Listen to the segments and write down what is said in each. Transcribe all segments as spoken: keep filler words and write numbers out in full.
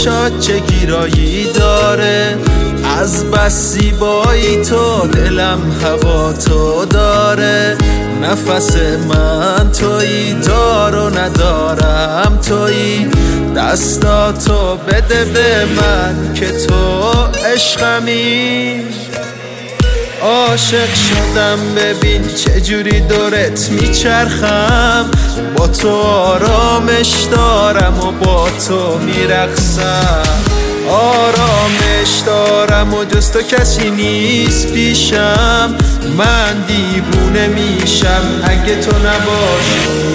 چشات چه گیرایی داره، از بس زیبایی تو دلم هوا تو داره. نفس من تویی، دار و ندارم تویی، دستاتو بده به من که تو عشقمی. عاشق شدم ببین چجوری دورت میچرخم، با تو آرامش دارم و با تو میرقصم. آرامش دارم و جز تو کسی نیست پیشم، من دیوونه میشم اگه تو نباشی.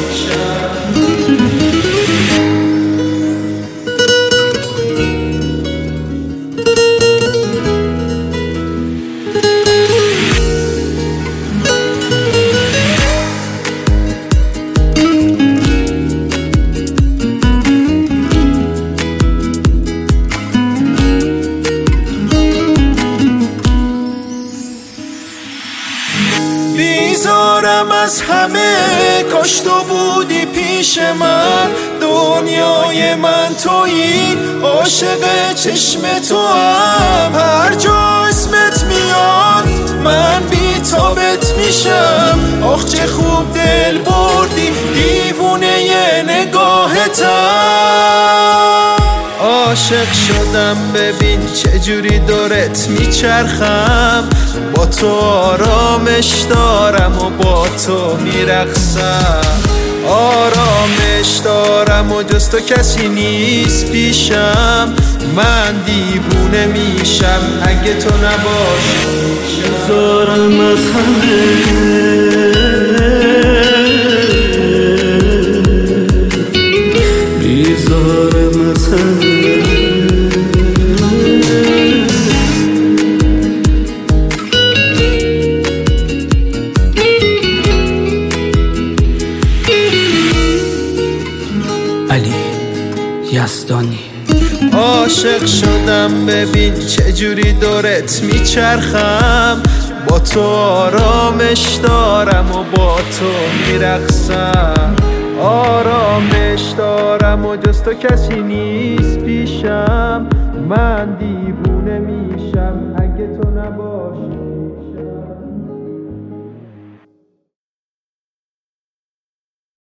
بیزارم از همه، کاش تو بودی پیش من. دنیای من تویی، عاشق چشم تو هم. هر جا اسمت میاد من بی تابت میشم. آخ چه خوب دل بردی، دیوونه ی نگاهتم. عاشق شدم ببین چجوری دورت میچرخم، با تو آرامش دارم و با تو میرقصم. آرامش دارم و جز تو کسی نیست پیشم، من دیوونه میشم اگه تو نباشی. بیزارم از همه، بیزارم از همه. علی یزدانی. عاشق شدم ببین چجوری دورت میچرخم، با تو آرامش دارم و با تو میرقصم. آرامش دارم و جز تو کسی نیست پیشم، من دیوونه میشم اگه تو نباشی.